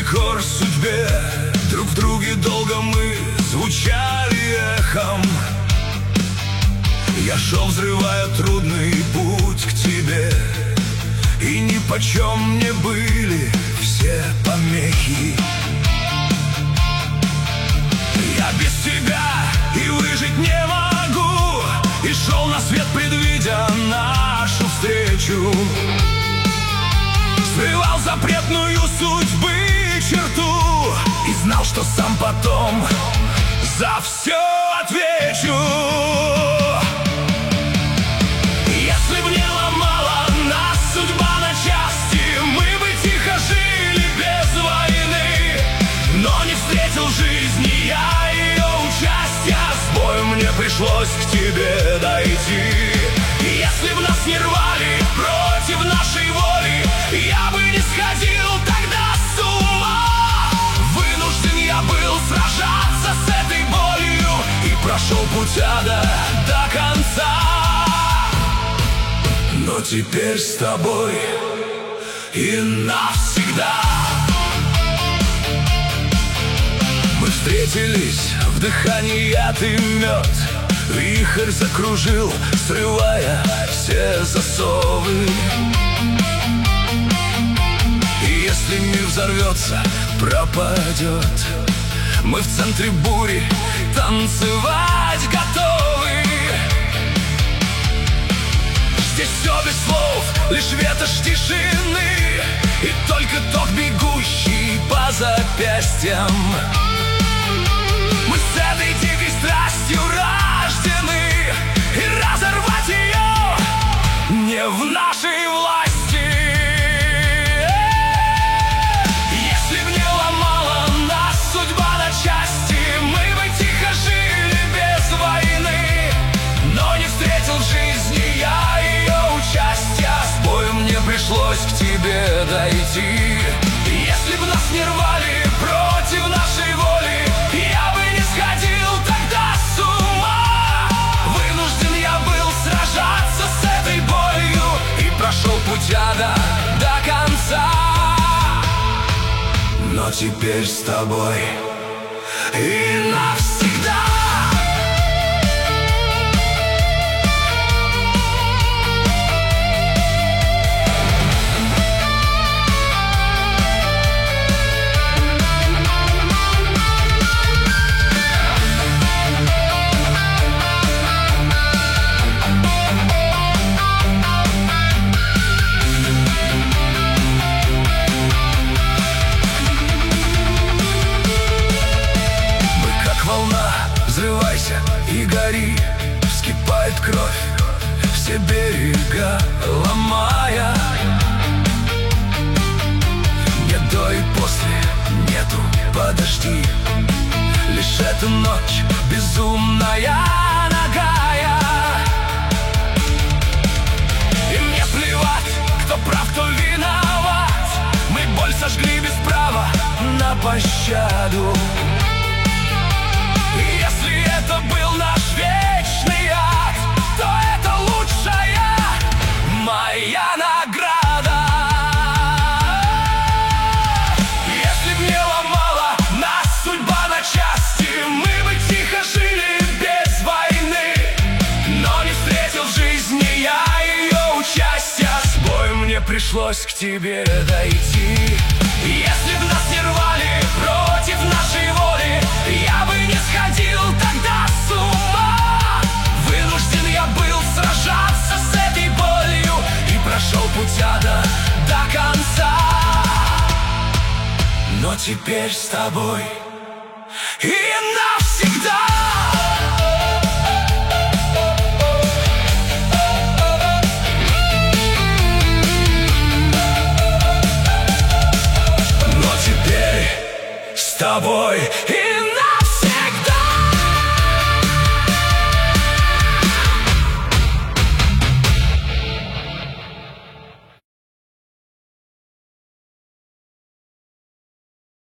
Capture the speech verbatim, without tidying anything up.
наперекор судьбе. Друг в друге долго мы звучали эхом. Я шел, взрывая трудный путь к тебе, и нипочем мне были все помехи. Я без тебя и выжить не могу, и шел на свет, предвидя нашу встречу. Срывал запретную судьбы черту и знал, что сам потом за все отвечу. Если б не ломала нас судьба на части, мы бы тихо жили без войны. Но не встретил жизни я ее участия, с боем мне пришлось к тебе дойти. Если б нас не рвали против нашей воли, я бы не сходил тогда с ума. Вынужден я был сражаться с этой болью и прошел путь ада до конца. Но теперь с тобой и навсегда. Мы встретились в дыхании яд и мед. Вихрь закружил, срывая все засовы. И если мир взорвется, пропадет, мы в центре бури танцевать готовы. Здесь все без слов, лишь ветошь тишины, и только ток, бегущий по запястьям. Мы с этой дикой страстью рождены, и разорвать ее не в нашей власти. Если б не ломала нас судьба на части, мы бы тихо жили без войны. Но не встретил в жизни я ее участия, с боем мне пришлось к тебе дойти. Если б нас не рвали против нашей воли, я бы не сходил тогда с ума. Вынужден я был сражаться с этой болью и прошел путь ада до конца. Но теперь с тобой и навсегда. Взрывайся и гори, вскипает кровь, все берега ломая. Нет до и после, нету подожди, лишь эта ночь безумная, нагая. И мне плевать, кто прав, кто виноват, мы боль сожгли без права на пощаду. Если это был наш вечный ад, то это лучшая моя награда. Если б не ломала нас судьба на части, мы бы тихо жили без войны. Но не встретил в жизни я ее участия, с боем мне пришлось к тебе дойти. Если б нас не рвали против нашей воли, я бы не сходил тогда с ума. Вынужден я был сражаться с этой болью и прошел путь ада до конца. Но теперь с тобой и навсегда. Но теперь с тобой.